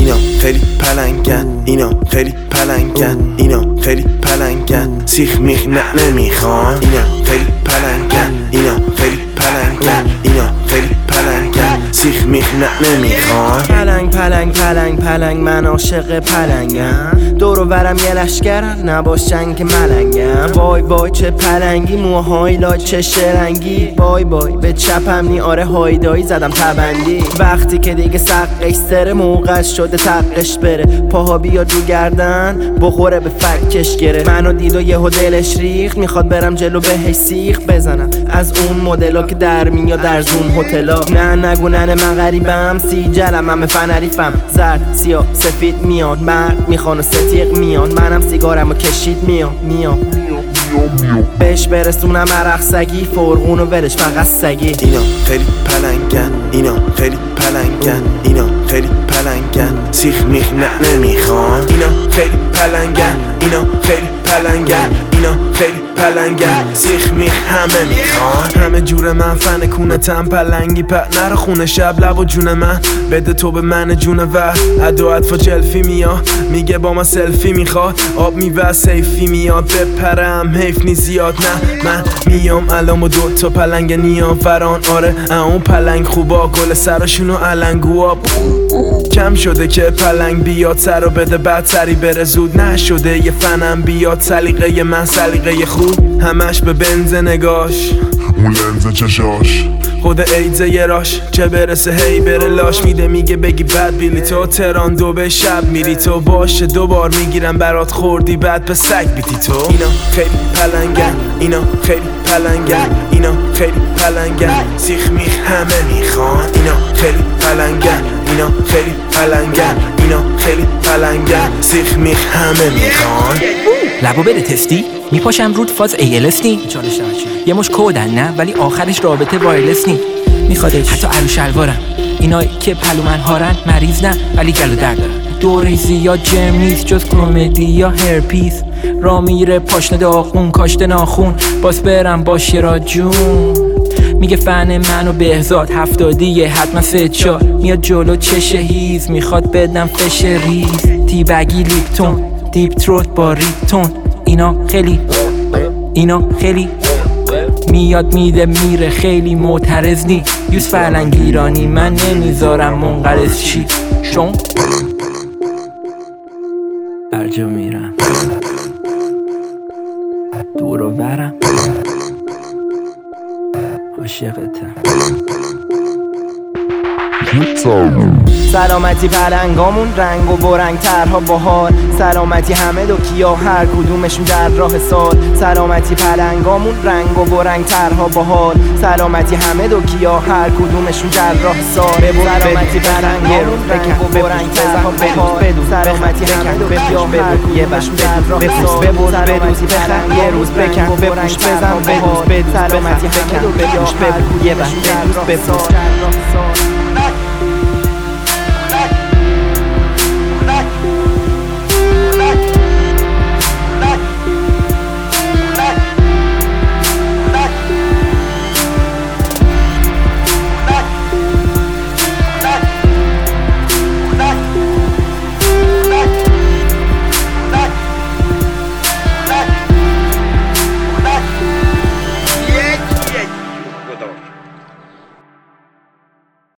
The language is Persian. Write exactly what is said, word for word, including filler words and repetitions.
اینا خیلی پلنگن، اینا خیلی پلنگن، اینا خیلی پلنگن، سیخ میخ نه نمیخوان. اینا خیلی پلنگن، اینا خیلی پلنگن، اینا خیلی پلنگن، سیخ میخ نه نمیخوان. پلنگ پلنگ پلنگ پلنگ من عاشق پلنگم، دور و برم یه لشکرن نباشن که ملنگم. وای وای چه پلنگی، موهای لا چه شرنگی، وای وای به چپم نی آره هایدایی زدم تبندی. وقتی که دیگه سقش سره موقع شده تقش بره، پاها بیاد رو گردن بخوره به فکش گره. منو دید و یهو دلش ریخت، میخواد برم جلو بهش سیخ بزنم از اون مدلا که در میاد در زون هتلا. نه نگو ننه من غریبم، سی جلم همه فنریفم، زرد سیاه سفید میاد، مرد میخوان و ستیق میان، منم سیگارمو کشید میام میام بهش برسونم عرق سگی، فرغون و ولش فقط سگی. اینا خیلی پلنگن، اینا خیلی پلنگن، اینا خیلی پلنگن، سیخ میخ نه نمیخوان. اینا خیلی پلنگن، اینا خیلی پلنگن، اینا خیلی پلنگن، سیخ میخ همه میخوان. همه جور من فن کونتم پلنگی پت نره خونه شب لب و جون من بده تو به من جون و ادو ادفا جلفی میاد، میگه با ما سلفی میخواد، آب میوه سیفی میاد، بپرم حیف نی زیاد. نه من میام الان و دوتا پلنگ نیام فران، آره اون پلنگ خوبا گل سراشونو علنگوا. کم شده که پلنگ بیاد سر و بده بعد سری بره زود، نشده یه فنم بیاد سلیقه من سلیقه خوب، همش به بنز نگاش اون لنز چشاش خود ایزه یه راش، چه برسه هی بره لاش. میده میگه بگی بد بیلی تو تران دو به شب میری تو، باشه دوبار میگیرم برات خوردی بعد به سگ بیتی تو. اینا خیلی پلنگن، اینا خیلی پلنگن، اینا خیلی پلنگن، سیخ میخ همه میخوان. اینا خیلی پلنگن، اینا خیلی پلنگن، اینا خیلی پلنگن، سیخ میخ همه میخوان. لبو بره تستی میپاشم رود فاز ای ال اس نی، یه مش کودن نه ولی آخرش رابطه وایرلس نی. میخوادش حتی عرو شلوارم، اینایی که پلو من هارن مریض نه ولی گلو در دارن. دوره زیاد جم نیست جز کمدی یا هرپیس، را میره پاشنه داغون کاشته ناخون، باز برم باشه را جون. میگه فن منو بهزاد هفتادیه حتما سه چار، میاد جلو چشه هیز میخواد بدم فش ریز، تیبگی لیپتون دیپ تروت با ریپتون. اینا خیلی اینا خیلی میاد میده میره خیلی معترض نی، یوز فرلنگ ایرانی من نمیذارم منقرض چی چون برجا میرم دور و برم عاشقتم. سلامتی پلنگامون رنگ و برنگ ترها بهار، سلامتی همه دو کیا هر کدومشون در راه سال. سلامتی پلنگامون رنگ و برنگ ترها بهار، سلامتی همه دو کیا هر کدومشون در راه سال. سلامتی پلنگامون رنگ و برنگ ترها بهار، سلامتی همه دو کیا هر کدومشون در راه سال. سلامتی پلنگ یه روز بکن بپوش بزن بدوز بدوز، سلامتی همه دو کیا هر کدومشون در راه سال.